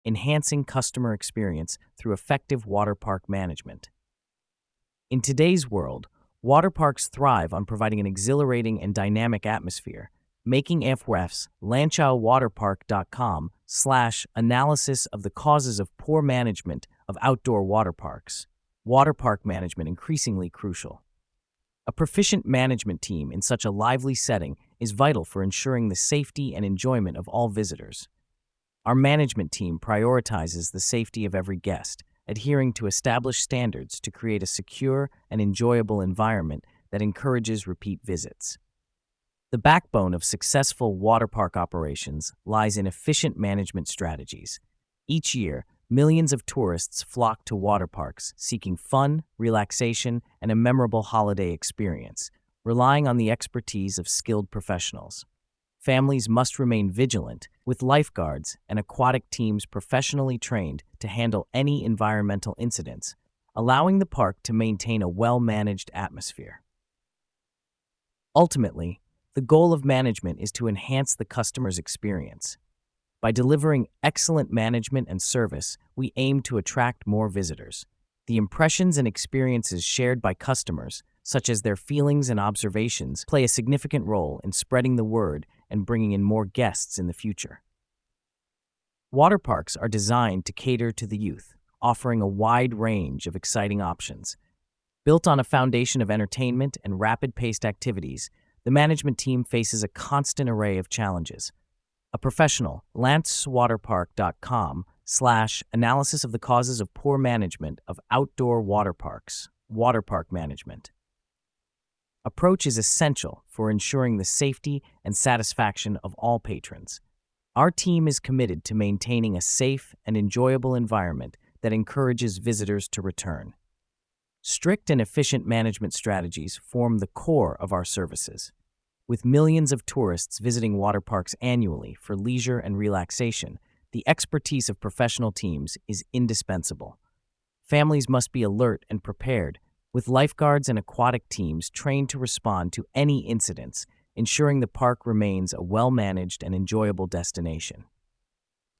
enhancing customer experience through effective water park management. In today's world, water parks thrive on providing an exhilarating and dynamic atmosphere, making FWEF's LanchaoWaterpark.com/analysis of the causes of poor management of outdoor water parks. Water park management increasingly crucial. A proficient management team in such a lively setting is vital for ensuring the safety and enjoyment of all visitors. Our management team prioritizes the safety of every guest, adhering to established standards to create a secure and enjoyable environment that encourages repeat visits. The backbone of successful water park operations lies in efficient management strategies. Each year, millions of tourists flock to water parks seeking fun, relaxation, and a memorable holiday experience, relying on the expertise of skilled professionals. Families must remain vigilant, with lifeguards and aquatic teams professionally trained to handle any environmental incidents, allowing the park to maintain a well-managed atmosphere. Ultimately, the goal of management is to enhance the customer's experience. By delivering excellent management and service, we aim to attract more visitors. The impressions and experiences shared by customers, such as their feelings and observations, play a significant role in spreading the word and bringing in more guests in the future. Water parks are designed to cater to the youth, offering a wide range of exciting options. Built on a foundation of entertainment and rapid-paced activities, the management team faces a constant array of challenges. A professional, LanchaoWaterpark.com/analysis of the causes of poor management of outdoor water parks, water park management. Approach is essential for ensuring the safety and satisfaction of all patrons. Our team is committed to maintaining a safe and enjoyable environment that encourages visitors to return. Strict and efficient management strategies form the core of our services. With millions of tourists visiting water parks annually for leisure and relaxation, the expertise of professional teams is indispensable. Families must be alert and prepared, with lifeguards and aquatic teams trained to respond to any incidents, ensuring the park remains a well-managed and enjoyable destination.